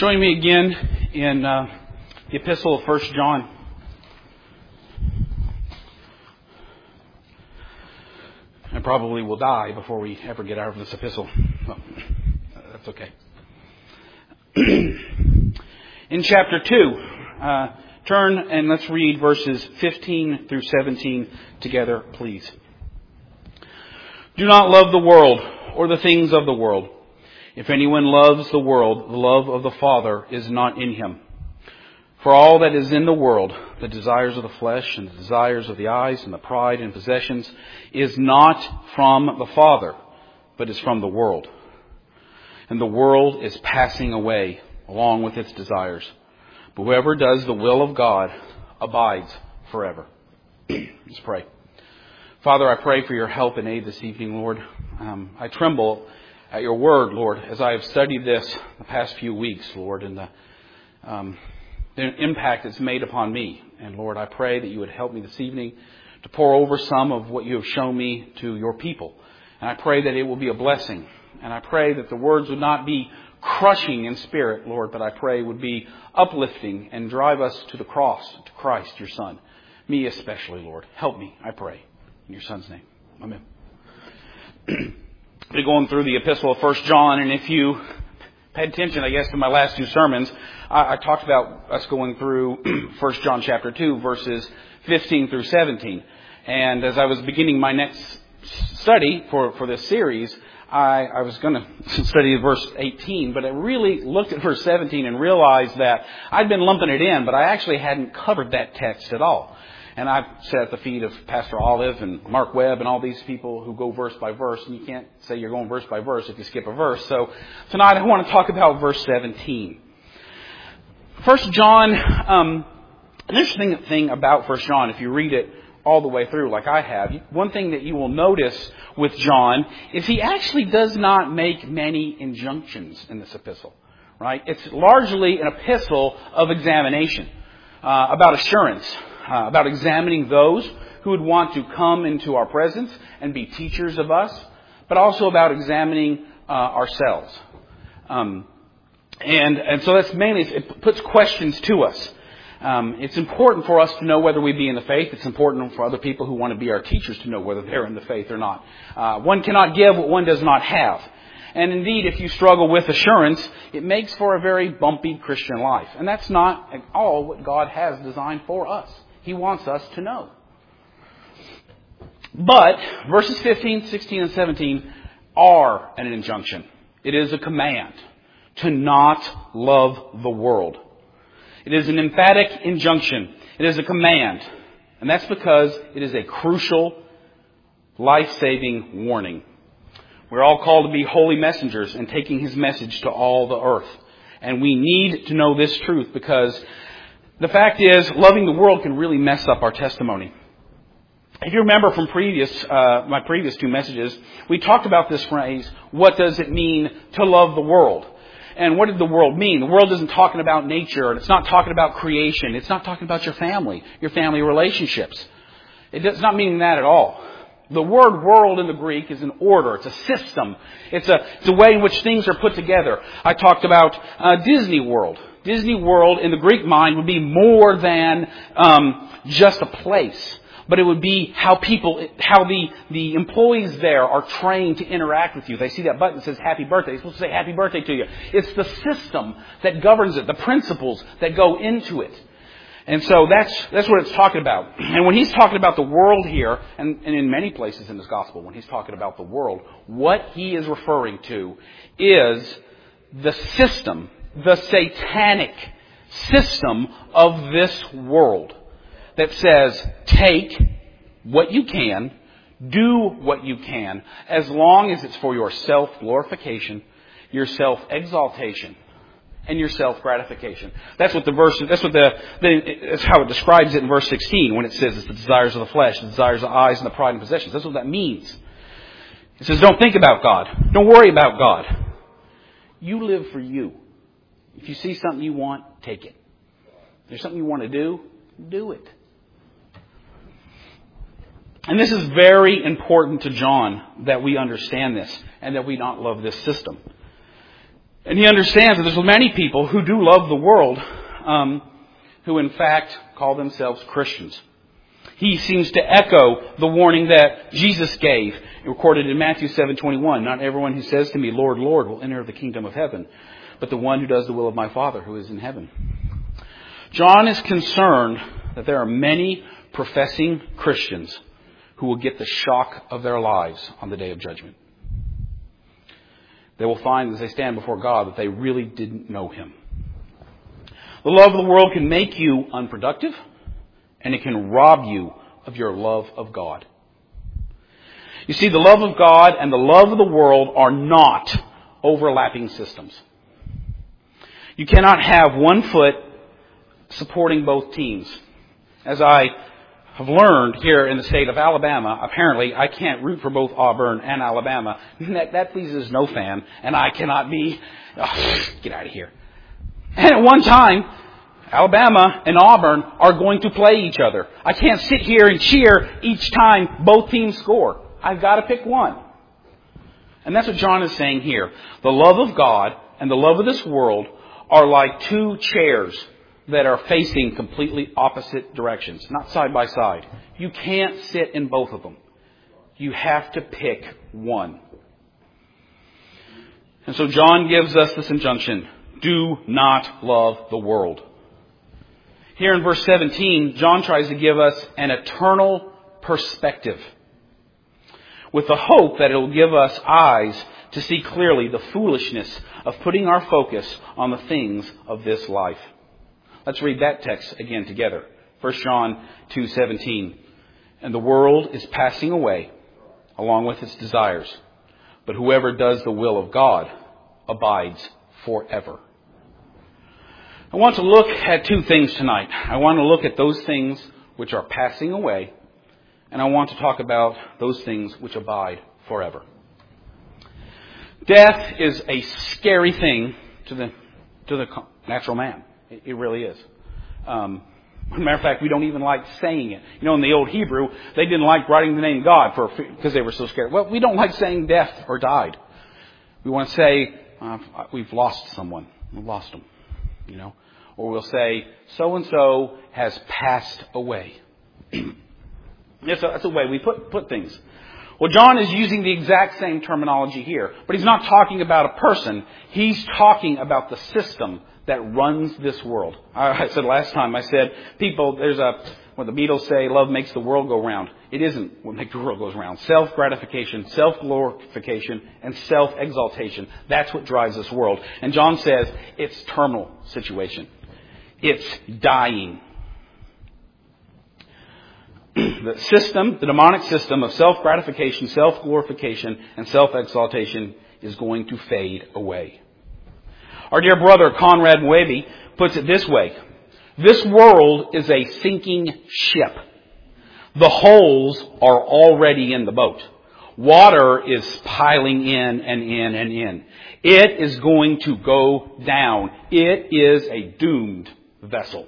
Join me again in the Epistle of 1 John. I probably will die before we ever get out of this epistle. Well, that's okay. In chapter 2, turn and let's read verses 15 through 17 together, please. Do not love the world or the things of the world. If anyone loves the world, the love of the Father is not in him. For all that is in the world, the desires of the flesh and the desires of the eyes and the pride and possessions, is not from the Father, but is from the world. And the world is passing away along with its desires. But whoever does the will of God abides forever. Let's pray. Father, I pray for your help and aid this evening, Lord. I tremble at your word, Lord, as I have studied this the past few weeks, Lord, and the impact it's made upon me. And Lord, I pray that you would help me this evening to pour over some of what you have shown me to your people. And I pray that it will be a blessing. And I pray that the words would not be crushing in spirit, Lord, but I pray would be uplifting and drive us to the cross, to Christ, your Son. Me especially, Lord. Help me, I pray. In your Son's name. Amen. We're going through the Epistle of 1 John, and if you paid attention, I guess, to my last two sermons, I talked about us going through 1 John chapter 2, verses 15 through 17. And as I was beginning my next study for this series, I was going to study verse 18, but I really looked at verse 17 and realized that I'd been lumping it in, but I actually hadn't covered that text at all. And I've sat at the feet of Pastor Olive and Mark Webb and all these people who go verse by verse. And you can't say you're going verse by verse if you skip a verse. So tonight I want to talk about verse 17. 1 John, an interesting thing about 1 John, if you read it all the way through like I have, one thing that you will notice with John is he actually does not make many injunctions in this epistle. Right? It's largely an epistle of examination, about assurance. About examining those who would want to come into our presence and be teachers of us, but also about examining ourselves. And so that's mainly, it puts questions to us. It's important for us to know whether we be in the faith. It's important for other people who want to be our teachers to know whether they're in the faith or not. One cannot give what one does not have. And indeed, if you struggle with assurance, it makes for a very bumpy Christian life. And that's not at all what God has designed for us. He wants us to know. But verses 15, 16, and 17 are an injunction. It is a command to not love the world. It is an emphatic injunction. It is a command. And that's because it is a crucial, life-saving warning. We're all called to be holy messengers and taking His message to all the earth. And we need to know this truth because the fact is, loving the world can really mess up our testimony. If you remember from my previous two messages, we talked about this phrase, what does it mean to love the world? And what did the world mean? The world isn't talking about nature, and it's not talking about creation. It's not talking about your family relationships. It's not meaning that at all. The word world in the Greek is an order. It's a system. It's a way in which things are put together. I talked about Disney World. Disney World in the Greek mind would be more than just a place. But it would be how the employees there are trained to interact with you. They see that button that says happy birthday. It's supposed to say happy birthday to you. It's the system that governs it, the principles that go into it. And so that's what it's talking about. And when he's talking about the world here, and in many places in this gospel, when he's talking about the world, what he is referring to is the system, the satanic system of this world that says, take what you can, do what you can, as long as it's for your self-glorification, your self-exaltation, and your self-gratification. That's what that's how it describes it in verse 16 when it says it's the desires of the flesh, the desires of the eyes, and the pride and possessions. That's what that means. It says don't think about God. Don't worry about God. You live for you. If you see something you want, take it. If there's something you want to do it. And this is very important to John that we understand this and that we not love this system. And he understands that there's many people who do love the world, who in fact call themselves Christians. He seems to echo the warning that Jesus gave, recorded in Matthew 7:21. Not everyone who says to me, Lord, Lord, will enter the kingdom of heaven, but the one who does the will of my Father who is in heaven. John is concerned that there are many professing Christians who will get the shock of their lives on the day of judgment. They will find as they stand before God that they really didn't know Him. The love of the world can make you unproductive, and it can rob you of your love of God. You see, the love of God and the love of the world are not overlapping systems. You cannot have one foot supporting both teams. As I have learned here in the state of Alabama, apparently I can't root for both Auburn and Alabama. That pleases no fan, and I cannot be... get out of here. And at one time, Alabama and Auburn are going to play each other. I can't sit here and cheer each time both teams score. I've got to pick one. And that's what John is saying here. The love of God and the love of this world are like two chairs that are facing completely opposite directions, not side by side. You can't sit in both of them. You have to pick one. And so John gives us this injunction: do not love the world. Here in verse 17, John tries to give us an eternal perspective, with the hope that it will give us eyes to see clearly the foolishness of putting our focus on the things of this life. Let's read that text again together. 1 John 2:17. And the world is passing away along with its desires, but whoever does the will of God abides forever. I want to look at two things tonight. I want to look at those things which are passing away, and I want to talk about those things which abide forever. Death is a scary thing to the natural man. It really is. As a matter of fact, we don't even like saying it. You know, in the old Hebrew, they didn't like writing the name God because they were so scared. Well, we don't like saying death or died. We want to say, we've lost someone. We've lost them. You know, or we'll say, so-and-so has passed away. That's a way we put things. Well, John is using the exact same terminology here, but he's not talking about a person. He's talking about the system that runs this world. I said last time, I said, people, what the Beatles say, love makes the world go round. It isn't what makes the world goes round. Self-gratification, self-glorification, and self-exaltation. That's what drives this world. And John says it's terminal situation. It's dying. The demonic system of self-gratification, self-glorification, and self-exaltation is going to fade away. Our dear brother Conrad Moebi puts it this way: this world is a sinking ship. The holes are already in the boat. Water is piling in and in and in. It is going to go down. It is a doomed vessel.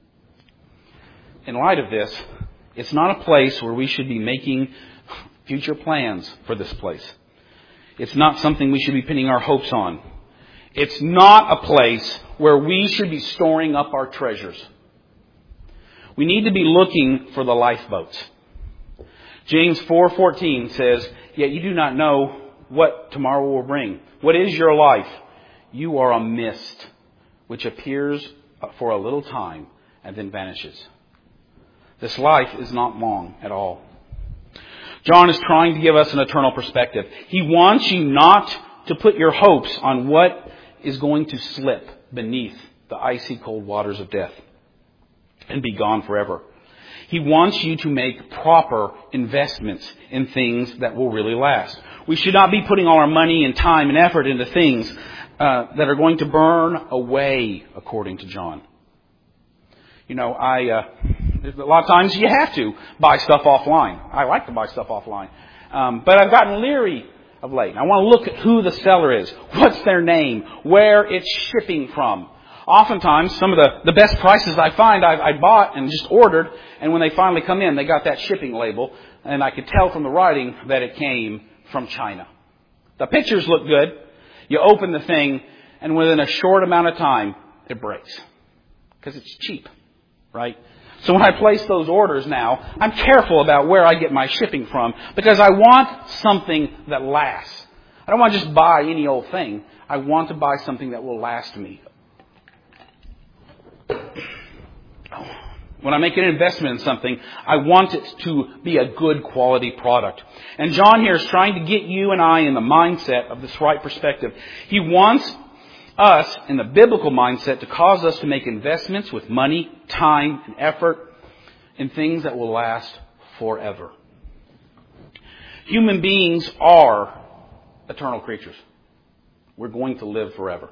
In light of this, it's not a place where we should be making future plans for this place. It's not something we should be pinning our hopes on. It's not a place where we should be storing up our treasures. We need to be looking for the lifeboats. James 4:14 says, yet you do not know what tomorrow will bring. What is your life? You are a mist which appears for a little time and then vanishes. This life is not long at all. John is trying to give us an eternal perspective. He wants you not to put your hopes on what is going to slip beneath the icy cold waters of death and be gone forever. He wants you to make proper investments in things that will really last. We should not be putting all our money and time and effort into things that are going to burn away, according to John. You know, a lot of times you have to buy stuff offline. I like to buy stuff offline. But I've gotten leery of late. I want to look at who the seller is, what's their name, where it's shipping from. Oftentimes, some of the best prices I find, I bought and just ordered, and when they finally come in, they got that shipping label, and I could tell from the writing that it came from China. The pictures look good. You open the thing, and within a short amount of time, it breaks. Because it's cheap, right? So when I place those orders now, I'm careful about where I get my shipping from because I want something that lasts. I don't want to just buy any old thing. I want to buy something that will last me. When I make an investment in something, I want it to be a good quality product. And John here is trying to get you and I in the mindset of this right perspective. He wants us in the biblical mindset to cause us to make investments with money, time, and effort in things that will last forever. Human beings are eternal creatures. We're going to live forever.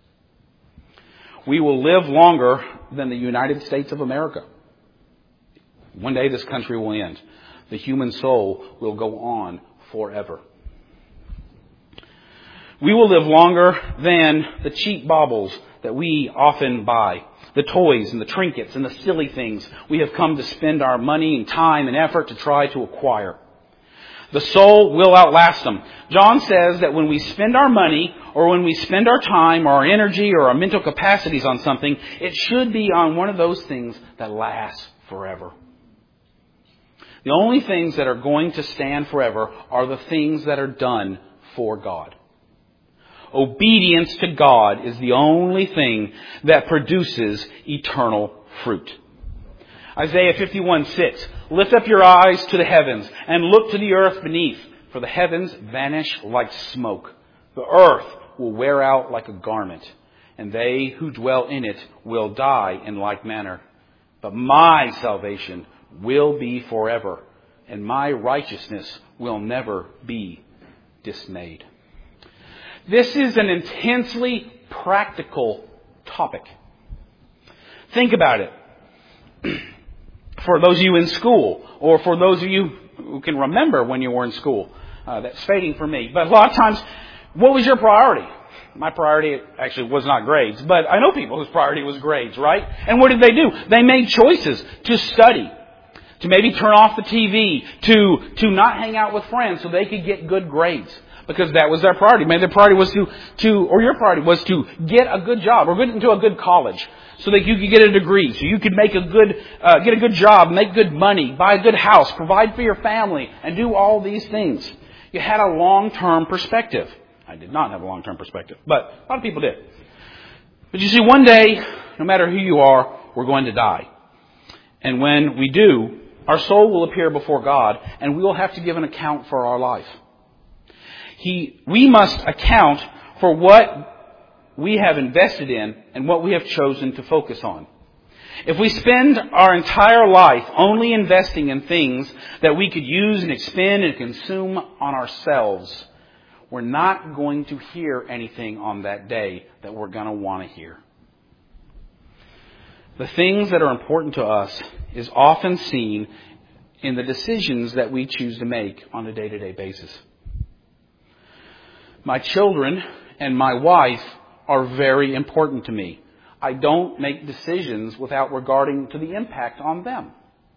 We will live longer than the United States of America. One day this country will end. The human soul will go on forever. We will live longer than the cheap baubles that we often buy. The toys and the trinkets and the silly things we have come to spend our money and time and effort to try to acquire. The soul will outlast them. John says that when we spend our money or when we spend our time or our energy or our mental capacities on something, it should be on one of those things that lasts forever. The only things that are going to stand forever are the things that are done for God. Obedience to God is the only thing that produces eternal fruit. Isaiah 51:6, lift up your eyes to the heavens and look to the earth beneath, for the heavens vanish like smoke. The earth will wear out like a garment, and they who dwell in it will die in like manner. But my salvation will be forever, and my righteousness will never be dismayed. This is an intensely practical topic. Think about it. For those of you in school, or for those of you who can remember when you were in school, that's fading for me. But a lot of times, what was your priority? My priority actually was not grades, but I know people whose priority was grades, right? And what did they do? They made choices to study, to maybe turn off the TV, to not hang out with friends so they could get good grades. Because that was their priority. Maybe their priority was or your priority was to get a good job or get into a good college so that you could get a degree, so you could make get a good job, make good money, buy a good house, provide for your family, and do all these things. You had a long-term perspective. I did not have a long-term perspective, but a lot of people did. But you see, one day, no matter who you are, we're going to die. And when we do, our soul will appear before God, and we will have to give an account for our life. We must account for what we have invested in and what we have chosen to focus on. If we spend our entire life only investing in things that we could use and expend and consume on ourselves, we're not going to hear anything on that day that we're going to want to hear. The things that are important to us is often seen in the decisions that we choose to make on a day-to-day basis. My children and my wife are very important to me. I don't make decisions without regarding to the impact on them.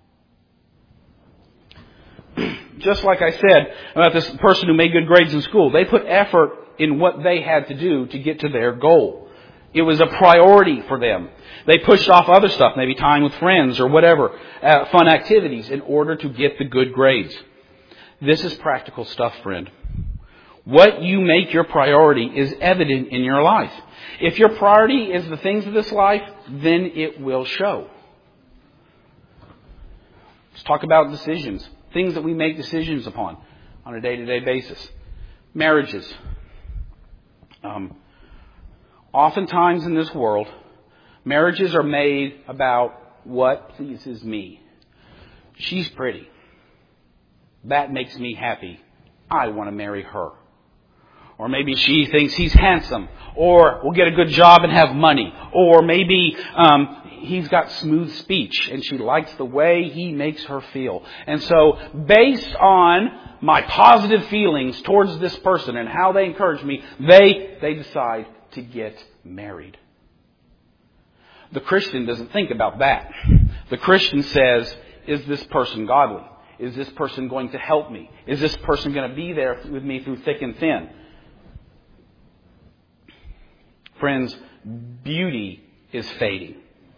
Just like I said about this person who made good grades in school, they put effort in what they had to do to get to their goal. It was a priority for them. They pushed off other stuff, maybe time with friends or whatever, fun activities, in order to get the good grades. This is practical stuff, friend. What you make your priority is evident in your life. If your priority is the things of this life, then it will show. Let's talk about decisions. Things that we make decisions upon on a day-to-day basis. Marriages. Oftentimes in this world, marriages are made about what pleases me. She's pretty. That makes me happy. I want to marry her. Or maybe she thinks he's handsome, or will get a good job and have money, or maybe he's got smooth speech and she likes the way he makes her feel. And so based on my positive feelings towards this person and how they encourage me, they decide to get married. The Christian doesn't think about that. The Christian says, is this person godly? Is this person going to help me? Is this person going to be there with me through thick and thin? Friends, beauty is fading.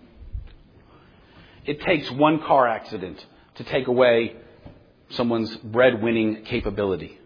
It takes one car accident to take away someone's breadwinning capability.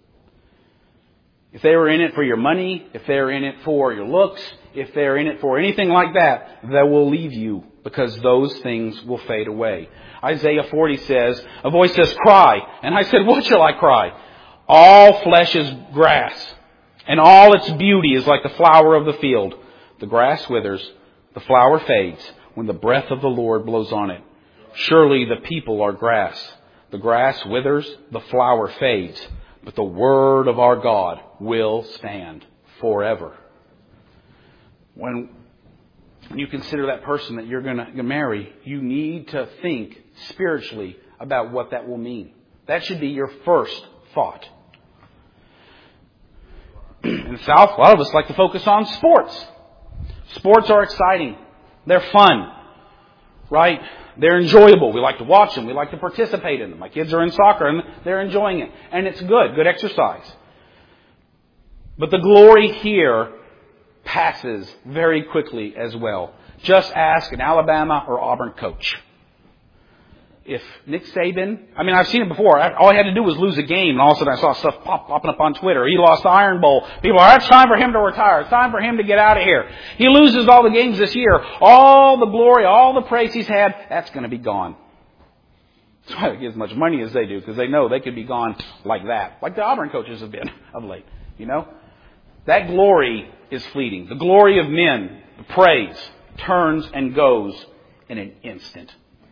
If they were in it for your money, if they're in it for your looks, if they're in it for anything like that, they will leave you because those things will fade away. Isaiah 40 says, a voice says, cry. And I said, what shall I cry? All flesh is grass, and all its beauty is like the flower of the field. The grass withers, the flower fades, when the breath of the Lord blows on it. Surely the people are grass. The grass withers, the flower fades, but the word of our God will stand forever. When you consider that person that you're going to marry, you need to think spiritually about what that will mean. That should be your first thought. In the South, a lot of us like to focus on sports. Sports are exciting. They're fun. Right? They're enjoyable. We like to watch them. We like to participate in them. My kids are in soccer and they're enjoying it. And it's good exercise. But the glory here passes very quickly as well. Just ask an Alabama or Auburn coach. If Nick Saban, I've seen it before. All I had to do was lose a game, and all of a sudden I saw stuff popping up on Twitter. He lost the Iron Bowl. People are, it's time for him to retire. It's time for him to get out of here. He loses all the games this year. All the glory, all the praise he's had, that's going to be gone. That's why they get as much money as they do, because they know they could be gone like that. Like the Auburn coaches have been of late. You know? That glory is fleeting. The glory of men, the praise, turns and goes in an instant.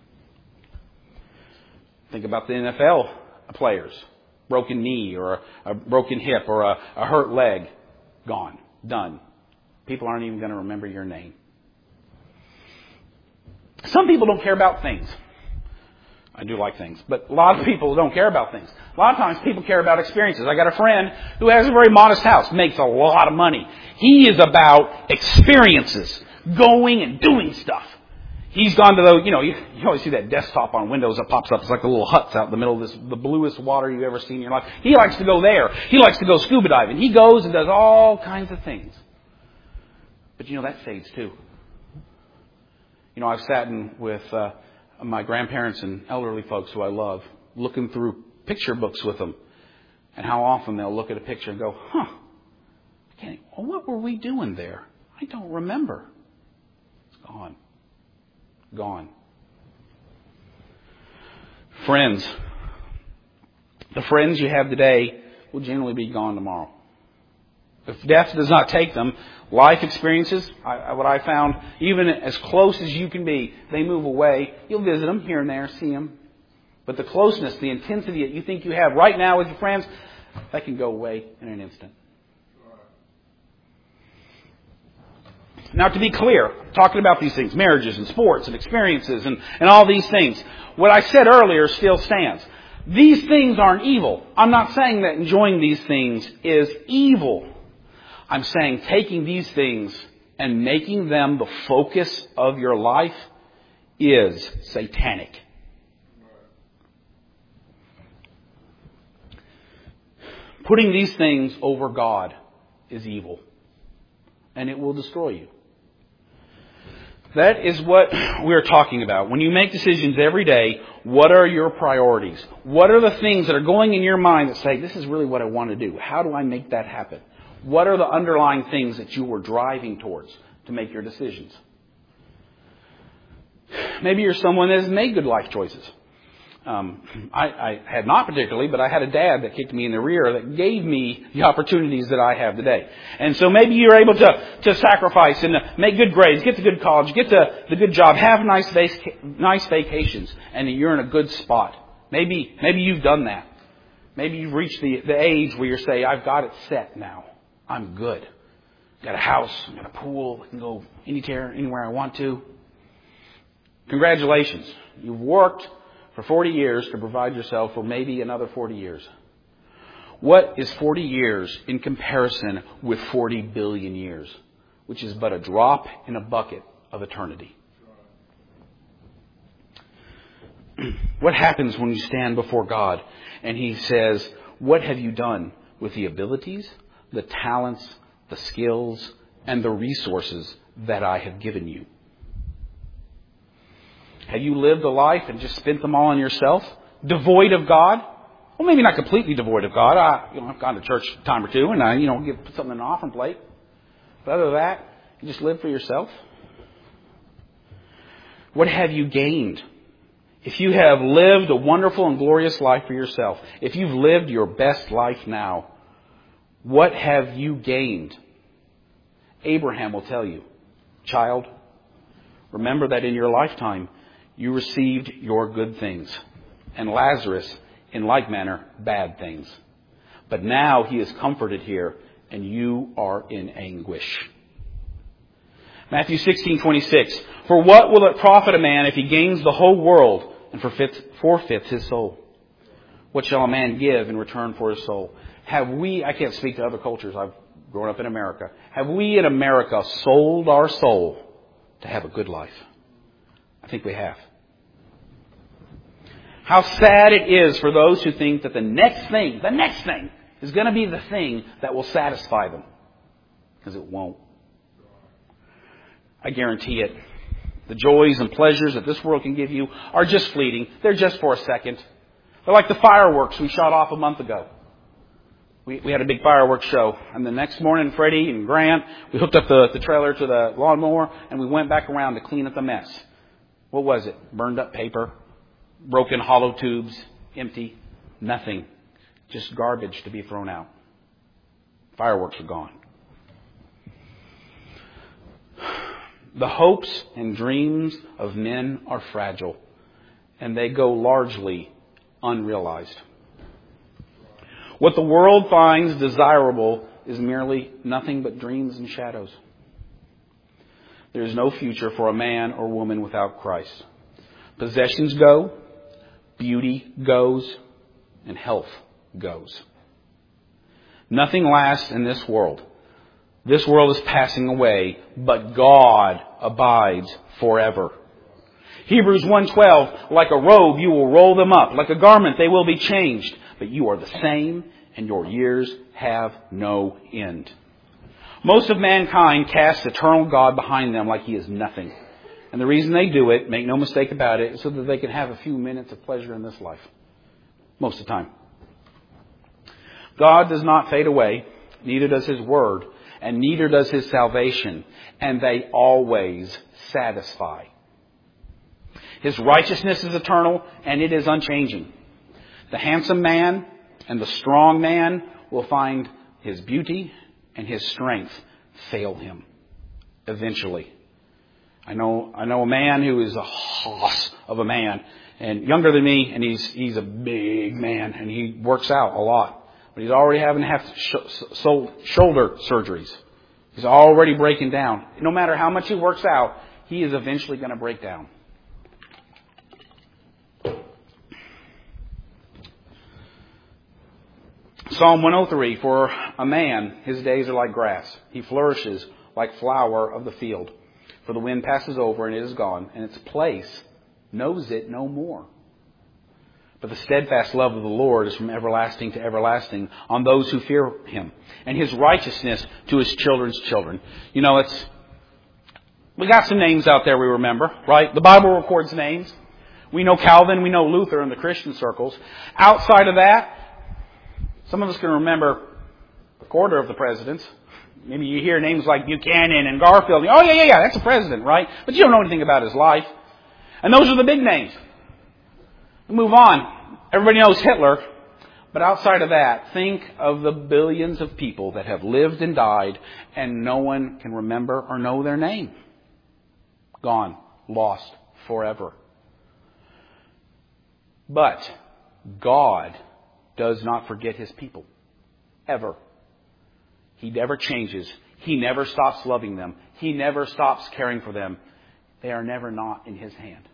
Think about the NFL players. Broken knee or a broken hip or a hurt leg. Gone. Done. People aren't even going to remember your name. Some people don't care about things. I do like things. But a lot of people don't care about things. A lot of times people care about experiences. I got a friend who has a very modest house. Makes a lot of money. He is about experiences. Going and doing stuff. He's gone to those, you always see that desktop on Windows that pops up. It's like the little huts out in the middle of the bluest water you've ever seen in your life. He likes to go there. He likes to go scuba diving. He goes and does all kinds of things. But that fades too. I've sat with my grandparents and elderly folks who I love, looking through picture books with them. And how often they'll look at a picture and go, what were we doing there? I don't remember. It's gone. Gone. Friends. The friends you have today will generally be gone tomorrow. If death does not take them, life experiences, what I found, even as close as you can be, they move away. You'll visit them here and there, see them. But the closeness, the intensity that you think you have right now with your friends, that can go away in an instant. Now, to be clear, talking about these things, marriages and sports and experiences and all these things, what I said earlier still stands. These things aren't evil. I'm not saying that enjoying these things is evil. I'm saying taking these things and making them the focus of your life is satanic. Putting these things over God is evil. And it will destroy you. That is what we're talking about. When you make decisions every day, what are your priorities? What are the things that are going in your mind that say, this is really what I want to do? How do I make that happen? What are the underlying things that you were driving towards to make your decisions? Maybe you're someone that has made good life choices. I had not particularly, but I had a dad that kicked me in the rear that gave me the opportunities that I have today. And so maybe you're able to sacrifice and make good grades, get to good college, get to the good job, have nice vacations, and you're in a good spot. Maybe you've done that. Maybe you've reached the age where you say, I've got it set now. I'm good. Got a house, got a pool, I can go anywhere I want to. Congratulations. You've worked for 40 years to provide yourself for maybe another 40 years. What is 40 years in comparison with 40 billion years? Which is but a drop in a bucket of eternity. What happens when you stand before God and He says, what have you done with the abilities, the talents, the skills, and the resources that I have given you. Have you lived a life and just spent them all on yourself? Devoid of God? Well, maybe not completely devoid of God. I've gone to church a time or two and I, put something in an offering plate. But other than that, you just live for yourself? What have you gained? If you have lived a wonderful and glorious life for yourself, if you've lived your best life now, what have you gained? Abraham will tell you, child, remember that in your lifetime you received your good things, and Lazarus, in like manner, bad things. But now he is comforted here, and you are in anguish. Matthew 16:26. For what will it profit a man if he gains the whole world and forfeits his soul? What shall a man give in return for his soul? I can't speak to other cultures. I've grown up in America. Have we in America sold our soul to have a good life? I think we have. How sad it is for those who think that the next thing is going to be the thing that will satisfy them. Because it won't. I guarantee it. The joys and pleasures that this world can give you are just fleeting. They're just for a second. They're like the fireworks we shot off a month ago. We had a big fireworks show. And the next morning, Freddie and Grant, we hooked up the trailer to the lawnmower and we went back around to clean up the mess. What was it? Burned up paper, broken hollow tubes, empty, nothing. Just garbage to be thrown out. Fireworks are gone. The hopes and dreams of men are fragile, and they go largely unrealized. What the world finds desirable is merely nothing but dreams and shadows. There is no future for a man or woman without Christ. Possessions go, beauty goes, and health goes. Nothing lasts in this world. This world is passing away, but God abides forever. Hebrews 1:12, like a robe you will roll them up, like a garment they will be changed, but you are the same and your years have no end. Most of mankind casts eternal God behind them like he is nothing. And the reason they do it, make no mistake about it, is so that they can have a few minutes of pleasure in this life. Most of the time. God does not fade away, neither does his word, and neither does his salvation, and they always satisfy. His righteousness is eternal, and it is unchanging. The handsome man and the strong man will find his beauty and his strength fail him eventually. I know a man who is a hoss of a man, and younger than me, and he's a big man, and he works out a lot. But he's already having to have shoulder surgeries. He's already breaking down. No matter how much he works out, he is eventually going to break down. Psalm 103, for a man, his days are like grass. He flourishes like flower of the field. For the wind passes over and it is gone, and its place knows it no more. But the steadfast love of the Lord is from everlasting to everlasting on those who fear him, and his righteousness to his children's children. We got some names out there we remember, right? The Bible records names. We know Calvin, we know Luther in the Christian circles. Outside of that, some of us can remember a quarter of the presidents. Maybe you hear names like Buchanan and Garfield. Oh, yeah, that's a president, right? But you don't know anything about his life. And those are the big names. We move on. Everybody knows Hitler. But outside of that, think of the billions of people that have lived and died and no one can remember or know their name. Gone. Lost. Forever. But God does not forget his people. Ever. He never changes. He never stops loving them. He never stops caring for them. They are never not in his hand.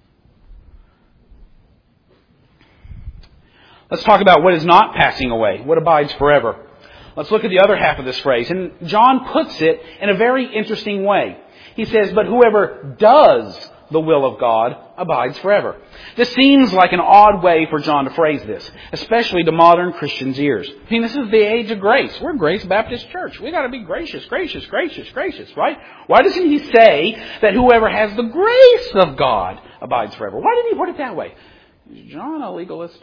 Let's talk about what is not passing away, what abides forever. Let's look at the other half of this phrase. And John puts it in a very interesting way. He says, but whoever does the will of God abides forever. This seems like an odd way for John to phrase this, especially to modern Christians' ears. I mean, this is the age of grace. We're Grace Baptist Church. We got to be gracious, gracious, gracious, gracious, right? Why doesn't he say that whoever has the grace of God abides forever? Why did he put it that way? Is John a legalist?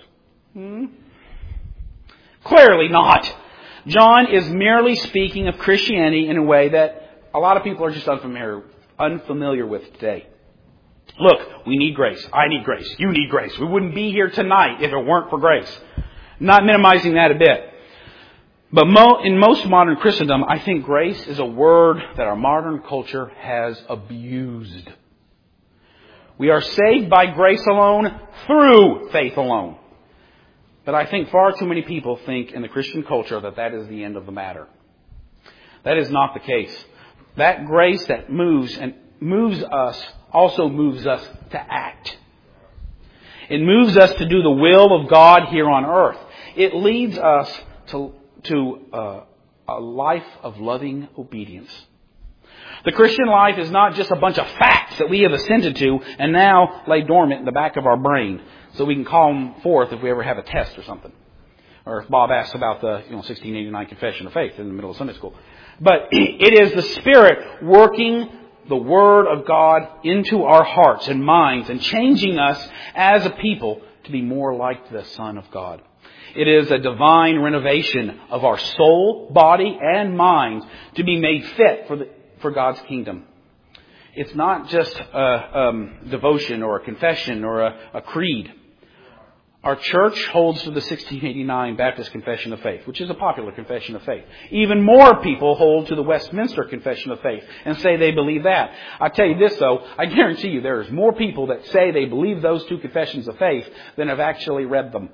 Clearly not. John is merely speaking of Christianity in a way that a lot of people are just unfamiliar with today. Look, we need grace. I need grace. You need grace. We wouldn't be here tonight if it weren't for grace. Not minimizing that a bit. But in most modern Christendom, I think grace is a word that our modern culture has abused. We are saved by grace alone, through faith alone. But I think far too many people think in the Christian culture that is the end of the matter. That is not the case. That grace that moves us also moves us to act. It moves us to do the will of God here on earth. It leads us to a life of loving obedience. The Christian life is not just a bunch of facts that we have assented to and now lay dormant in the back of our brain so we can call them forth if we ever have a test or something. Or if Bob asks about the 1689 Confession of Faith in the middle of Sunday school. But it is the Spirit working the Word of God into our hearts and minds and changing us as a people to be more like the Son of God. It is a divine renovation of our soul, body, and mind to be made fit for God's kingdom. It's not just a devotion or a confession or a creed. Our church holds to the 1689 Baptist Confession of Faith, which is a popular confession of faith. Even more people hold to the Westminster Confession of Faith and say they believe that. I tell you this, though, I guarantee you there's more people that say they believe those two confessions of faith than have actually read them.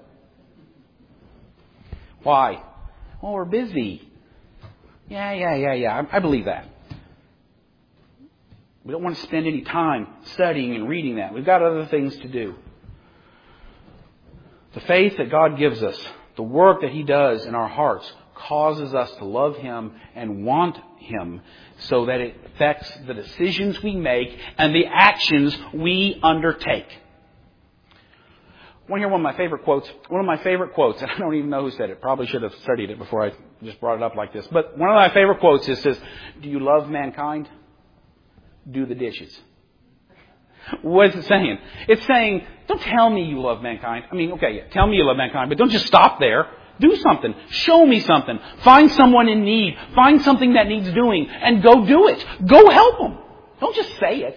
Why? Well, we're busy. Yeah. I believe that. We don't want to spend any time studying and reading that. We've got other things to do. The faith that God gives us, the work that He does in our hearts, causes us to love Him and want Him so that it affects the decisions we make and the actions we undertake. Want to hear one of my favorite quotes? One of my favorite quotes, and I don't even know who said it. Probably should have studied it before I just brought it up like this. But one of my favorite quotes says, "Do you love mankind? Do the dishes." What is it saying? It's saying, don't tell me you love mankind. I mean, okay, tell me you love mankind, but don't just stop there. Do something. Show me something. Find someone in need. Find something that needs doing and go do it. Go help them. Don't just say it.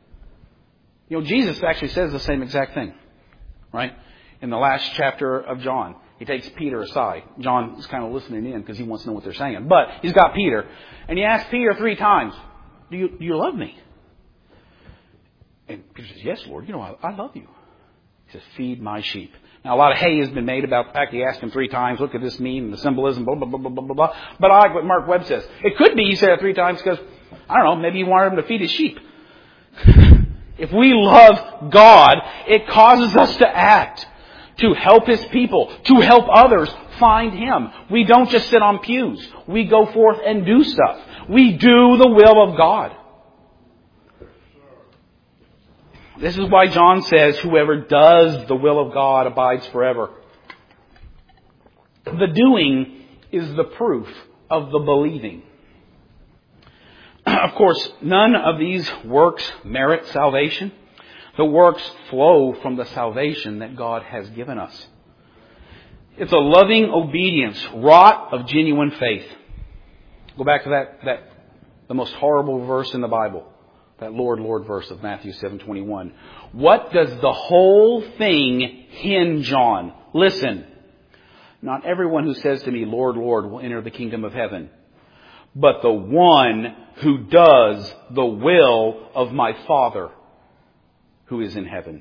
Jesus actually says the same exact thing, right? In the last chapter of John, he takes Peter aside. John is kind of listening in because he wants to know what they're saying. But he's got Peter, and he asks Peter 3 times, do you love me? And Peter says, yes, Lord, I love you. He says, feed my sheep. Now, a lot of hay has been made about the fact he asked him 3 times, look at this mean and the symbolism, blah, blah, blah, blah, blah, blah. But I like what Mark Webb says. It could be he said it 3 times because, I don't know, maybe he wanted him to feed his sheep. If we love God, it causes us to act, to help His people, to help others find Him. We don't just sit on pews. We go forth and do stuff. We do the will of God. This is why John says, whoever does the will of God abides forever. The doing is the proof of the believing. Of course, none of these works merit salvation. The works flow from the salvation that God has given us. It's a loving obedience, wrought of genuine faith. Go back to the most horrible verse in the Bible. That Lord, Lord verse of Matthew 7:21. What does the whole thing hinge on? Listen. Not everyone who says to me, Lord, Lord, will enter the kingdom of heaven, but the one who does the will of my Father who is in heaven.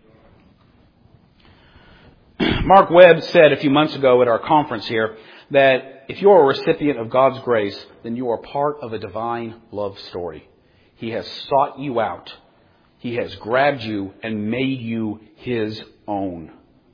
Mark Webb said a few months ago at our conference here that if you're a recipient of God's grace, then you are part of a divine love story. He has sought you out. He has grabbed you and made you His own.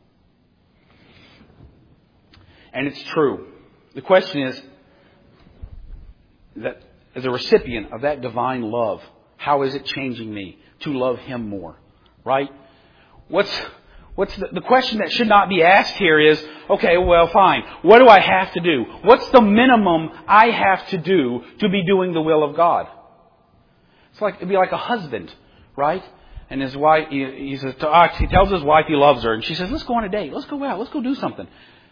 And it's true. The question is that as a recipient of that divine love, how is it changing me? to love Him more. Right? What's the question that should not be asked here is, okay, well, fine. What do I have to do? What's the minimum I have to do to be doing the will of God? It'd be like a husband, right? And his wife, he tells his wife he loves her, and she says, let's go on a date. Let's go out. Let's go do something.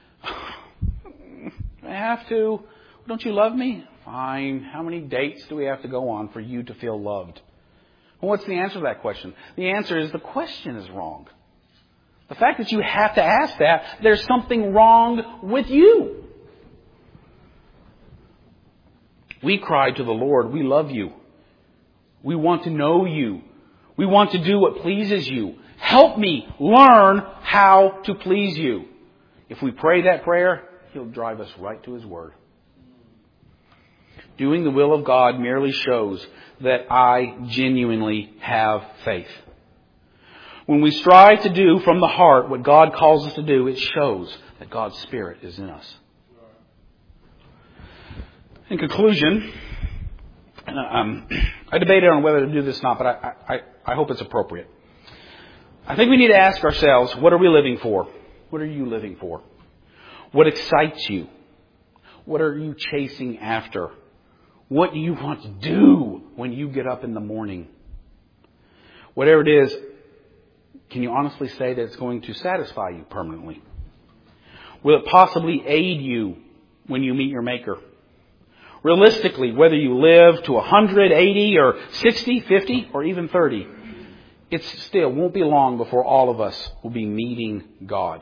I have to. Don't you love me? Fine. How many dates do we have to go on for you to feel loved? Well, what's the answer to that question? The answer is the question is wrong. The fact that you have to ask that, there's something wrong with you. We cry to the Lord, we love you. We want to know you. We want to do what pleases you. Help me learn how to please you. If we pray that prayer, He'll drive us right to His Word. Doing the will of God merely shows that I genuinely have faith. When we strive to do from the heart what God calls us to do, it shows that God's Spirit is in us. In conclusion, I debated on whether to do this or not, but I hope it's appropriate. I think we need to ask ourselves, what are we living for? What are you living for? What excites you? What are you chasing after? What do you want to do when you get up in the morning? Whatever it is, can you honestly say that it's going to satisfy you permanently? Will it possibly aid you when you meet your Maker? Realistically, whether you live to 100, 80, or 60, 50, or even 30, it still won't be long before all of us will be meeting God.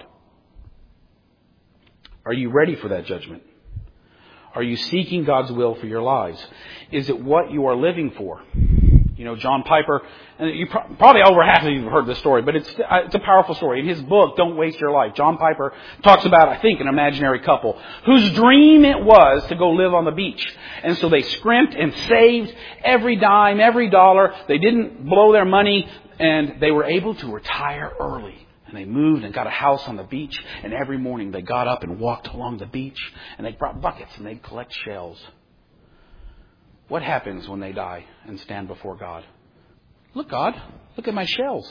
Are you ready for that judgment? Are you seeking God's will for your lives? Is it what you are living for? You know, John Piper, and you probably over half of you have heard this story, but it's a powerful story. In his book, Don't Waste Your Life, John Piper talks about, I think, an imaginary couple whose dream it was to go live on the beach. And so they scrimped and saved every dime, every dollar. They didn't blow their money, and they were able to retire early. And they moved and got a house on the beach, and every morning they got up and walked along the beach, and they brought buckets and they'd collect shells. What happens when they die and stand before God? Look, God, look at my shells.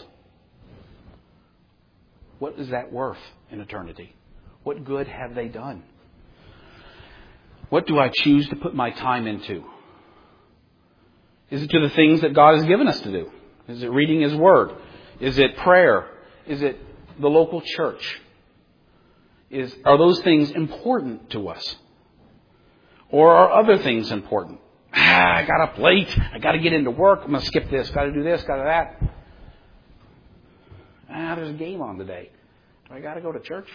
What is that worth in eternity? What good have they done? What do I choose to put my time into? Is it to the things that God has given us to do? Is it reading His Word? Is it prayer? Is it the local church? Are those things important to us? Or are other things important? I got up late. I got to get into work. I'm going to skip this. Got to do this. Got to that. There's a game on today. Do I got to go to church?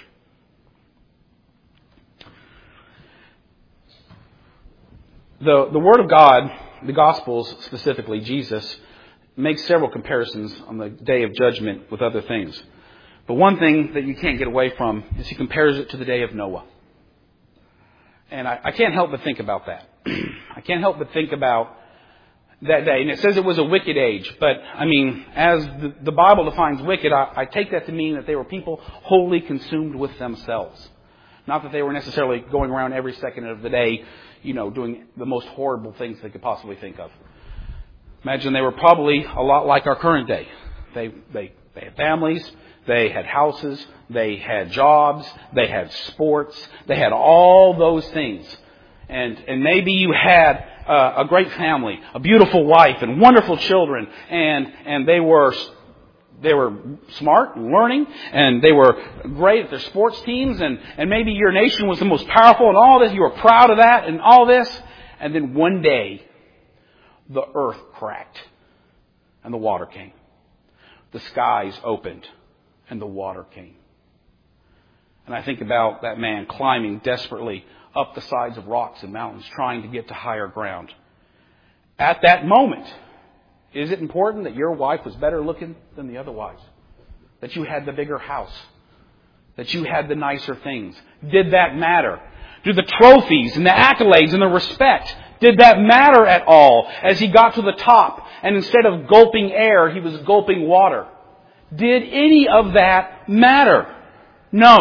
The Word of God, the Gospels specifically, Jesus, makes several comparisons on the day of judgment with other things. But one thing that you can't get away from is He compares it to the day of Noah. And I can't help but think about that. I can't help but think about that day. And it says it was a wicked age. But, I mean, as the Bible defines wicked, I take that to mean that they were people wholly consumed with themselves. Not that they were necessarily going around every second of the day, you know, doing the most horrible things they could possibly think of. Imagine they were probably a lot like our current day. They had families. They had houses, they had jobs, they had sports, they had all those things. And maybe you had a great family, a beautiful wife, and wonderful children, and they were smart and learning, and they were great at their sports teams, and maybe your nation was the most powerful and all this, you were proud of that and all this, and then one day the earth cracked and the water came. The skies opened. And the water came. And I think about that man climbing desperately up the sides of rocks and mountains, trying to get to higher ground. At that moment, is it important that your wife was better looking than the other wives? That you had the bigger house? That you had the nicer things? Did that matter? Do the trophies and the accolades and the respect, did that matter at all as he got to the top and instead of gulping air, he was gulping water? Did any of that matter? No.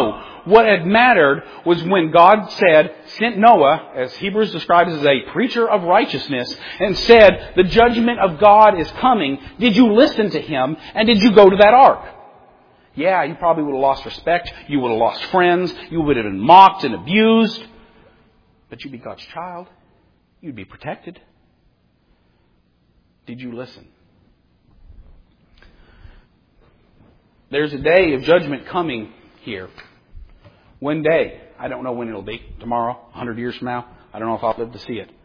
What had mattered was when God sent Noah, as Hebrews describes as a preacher of righteousness, and said, the judgment of God is coming. Did you listen to Him? And did you go to that ark? Yeah, you probably would have lost respect. You would have lost friends. You would have been mocked and abused. But you'd be God's child. You'd be protected. Did you listen? There's a day of judgment coming here. One day. I don't know when it'll be. Tomorrow? 100 years from now? I don't know if I'll live to see it.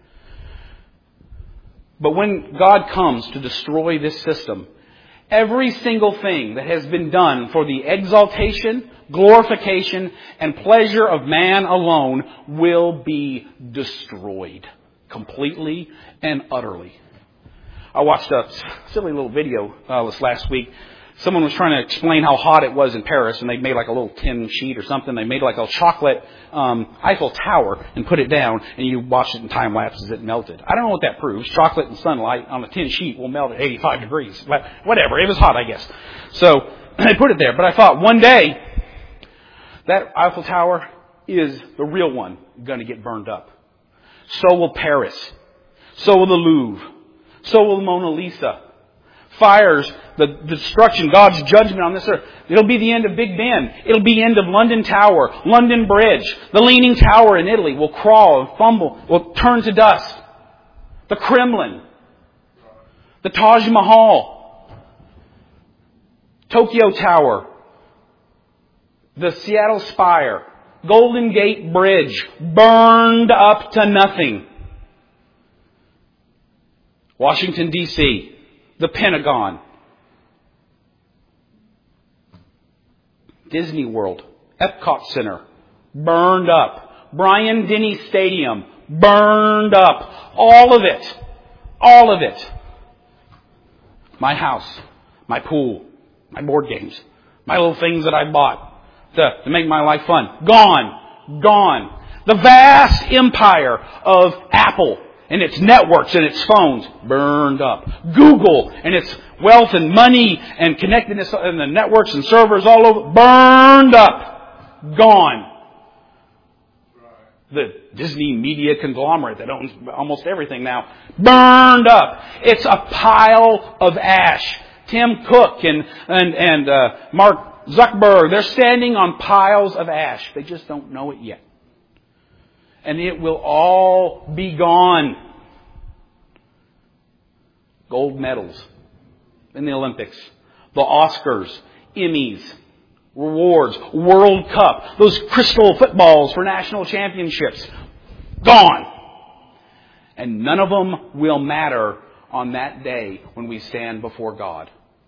But when God comes to destroy this system, every single thing that has been done for the exaltation, glorification, and pleasure of man alone will be destroyed. Completely and utterly. I watched a silly little video this last week. Someone was trying to explain how hot it was in Paris, and they made like a little tin sheet or something. They made like a chocolate Eiffel Tower and put it down, and you watch it in time lapse as it melted. I don't know what that proves. Chocolate and sunlight on a tin sheet will melt at 85 degrees. But whatever. It was hot, I guess. So they put it there. But I thought one day that Eiffel Tower is the real one going to get burned up. So will Paris. So will the Louvre. So will the Mona Lisa. Fires, the destruction, God's judgment on this earth. It'll be the end of Big Ben. It'll be the end of London Tower, London Bridge. The Leaning Tower in Italy will crawl and fumble, will turn to dust. The Kremlin. The Taj Mahal. Tokyo Tower. The Seattle Spire. Golden Gate Bridge. Burned up to nothing. Washington, D.C. The Pentagon. Disney World. Epcot Center. Burned up. Bryant-Denny Stadium. Burned up. All of it. All of it. My house. My pool. My board games. My little things that I bought to make my life fun. Gone. Gone. The vast empire of Apple and its networks and its phones, burned up. Google and its wealth and money and connectedness and the networks and servers all over, burned up. Gone. The Disney media conglomerate that owns almost everything now, burned up. It's a pile of ash. Tim Cook and Mark Zuckerberg, they're standing on piles of ash. They just don't know it yet. And it will all be gone. Gold medals in the Olympics, the Oscars, Emmys, rewards, World Cup, those crystal footballs for national championships, gone. And none of them will matter on that day when we stand before God.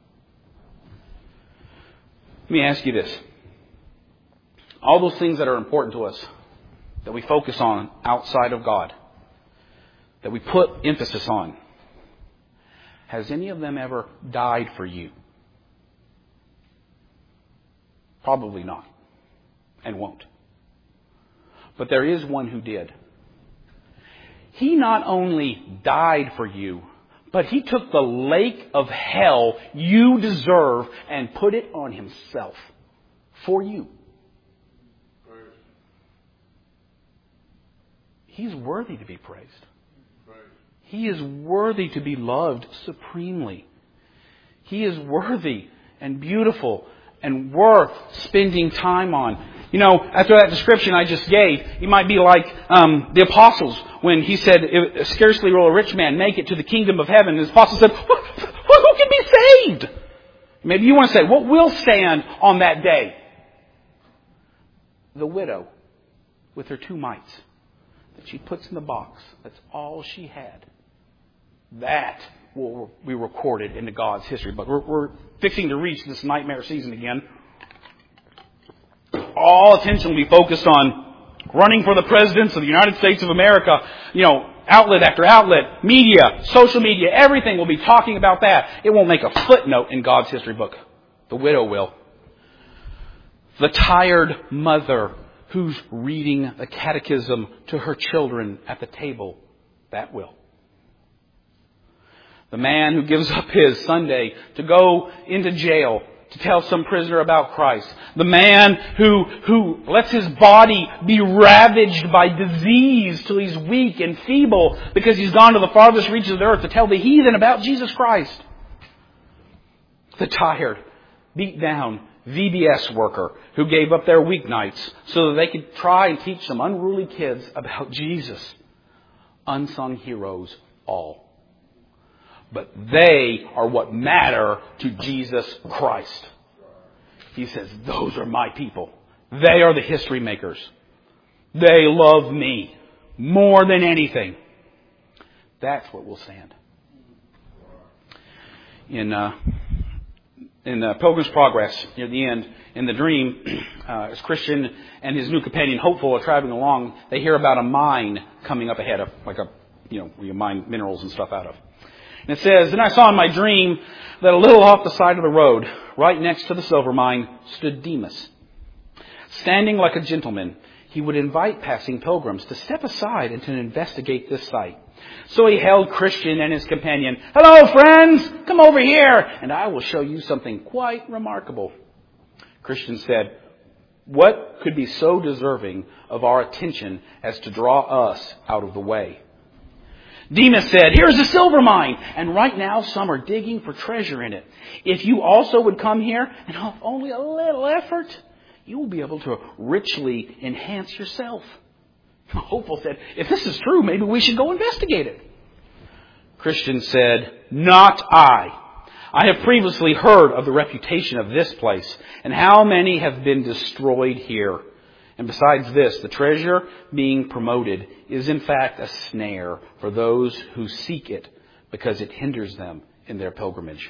Let me ask you this. All those things that are important to us, that we focus on outside of God, that we put emphasis on, has any of them ever died for you? Probably not, and won't. But there is one who did. He not only died for you, but He took the lake of hell you deserve and put it on Himself for you. He's worthy to be praised. He is worthy to be loved supremely. He is worthy and beautiful and worth spending time on. You know, after that description I just gave, you might be like the apostles when he said, scarcely will a rich man make it to the kingdom of heaven. And his apostles said, who can be saved? Maybe you want to say, what will stand on that day? The widow with her 2 mites that she puts in the box. That's all she had. That will be recorded into God's history. But we're fixing to reach this nightmare season again. All attention will be focused on running for the presidents of the United States of America. You know, outlet after outlet, media, social media, everything will be talking about that. It won't make a footnote in God's history book. The widow will. The tired mother who's reading the catechism to her children at the table, that will. The man who gives up his Sunday to go into jail to tell some prisoner about Christ. The man who lets his body be ravaged by disease till he's weak and feeble because he's gone to the farthest reaches of the earth to tell the heathen about Jesus Christ. The tired, beat down VBS worker who gave up their weeknights so that they could try and teach some unruly kids about Jesus. Unsung heroes all. But they are what matter to Jesus Christ. He says, those are my people. They are the history makers. They love me more than anything. That's what will stand. In Pilgrim's Progress, near the end, in the dream, as Christian and his new companion, Hopeful, are traveling along, they hear about a mine coming up ahead of, where you mine minerals and stuff out of. And it says, then I saw in my dream that a little off the side of the road, right next to the silver mine, stood Demas. Standing like a gentleman, he would invite passing pilgrims to step aside and to investigate this site. So he hailed Christian and his companion, "Hello, friends! Come over here, and I will show you something quite remarkable." Christian said, "What could be so deserving of our attention as to draw us out of the way?" Demas said, "Here's a silver mine, and right now some are digging for treasure in it. If you also would come here, and with only a little effort, you will be able to richly enhance yourself." Hopeful said, "If this is true, maybe we should go investigate it." Christian said, "Not I. I have previously heard of the reputation of this place, and how many have been destroyed here. And besides this, the treasure being promoted is in fact a snare for those who seek it, because it hinders them in their pilgrimage."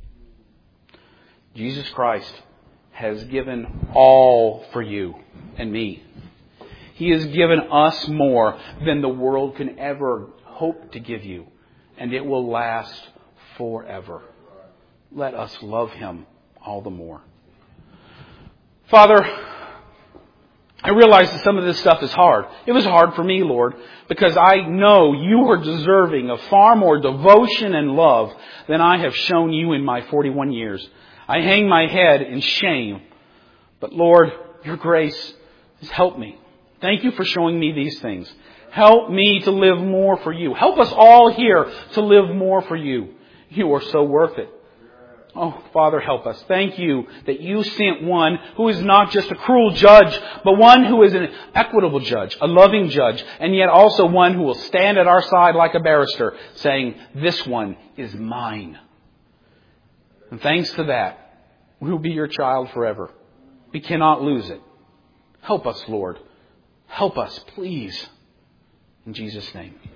Jesus Christ has given all for you and me. He has given us more than the world can ever hope to give you, and it will last forever. Let us love Him all the more. Father, I realize that some of this stuff is hard. It was hard for me, Lord, because I know you are deserving of far more devotion and love than I have shown you in my 41 years. I hang my head in shame. But Lord, your grace has helped me. Thank you for showing me these things. Help me to live more for you. Help us all here to live more for you. You are so worth it. Oh, Father, help us. Thank you that you sent one who is not just a cruel judge, but one who is an equitable judge, a loving judge, and yet also one who will stand at our side like a barrister, saying, "This one is mine." And thanks to that, we will be your child forever. We cannot lose it. Help us, Lord. Help us, please. In Jesus' name.